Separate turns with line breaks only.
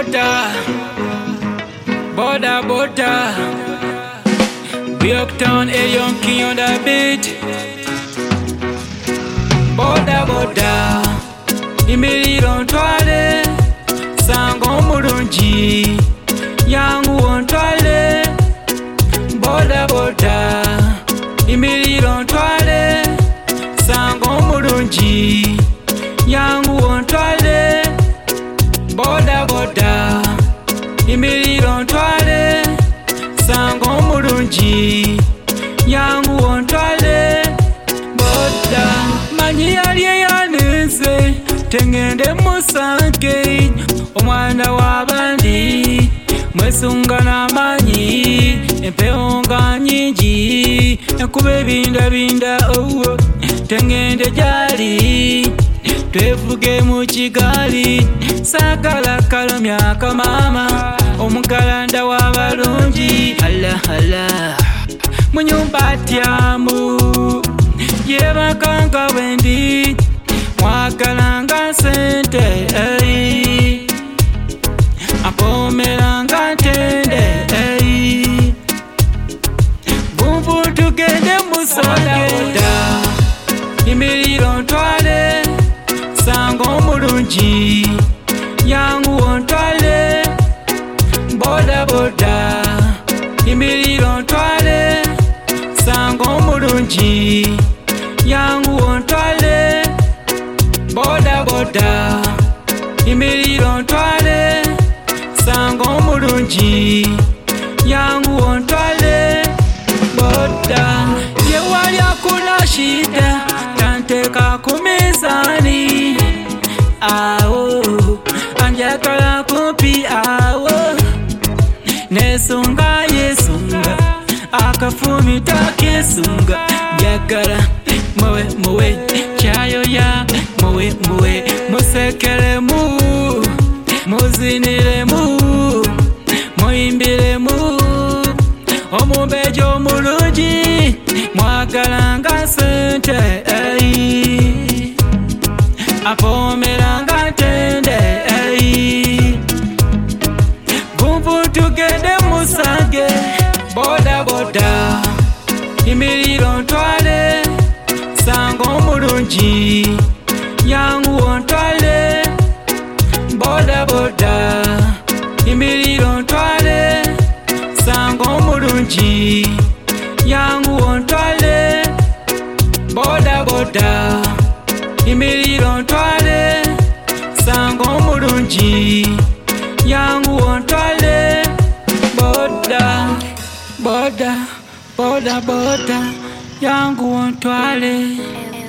Border. Bjorktown, a young king on the beat. Border. Imiriro ntwale, sango mulungi, yangu ontwale. Border. Imiriro ntwale, sango mulungi, yangu ontwale. Border. Imiriro ntwale, sango mulungi, yangu ontwale. Boda manyi yali yanenze tengende musange omwana w'abandi mwesunga n'amanyi empewo nga nyingi enkuba ebindabinda tengende gyali twevuge mu kigali saagala kalomya kamama omugalanda w'abalungi ala mu nyumba tyamu yebakanga wendi mwagalanga sente apomeranga ntende bumbu tugende musange imiriro ntwale sango mulungi yangu ontwale. Border imiriro ntwale sango mulungi yangu ontwale. Border imiriro ntwale sango mulungi yangu ontwale. Border yewali akuna shida tanteka kumizani anjakala kumpi nesunga yesunga akafumi takesunga njagala muwe chayo ya muwe musekelemu muziniremu muyimbiremu omumbejo mulungi mwagalanga sente apomeranga ntende bumbu tugende musange. Border imiriro ntwale sango mulungi yangu ontwale. Border imiriro ntwale sango mulungi yangu ontwale. Border imiriro ntwale sango mulungi yangu ontwale. Border yangu ontwale.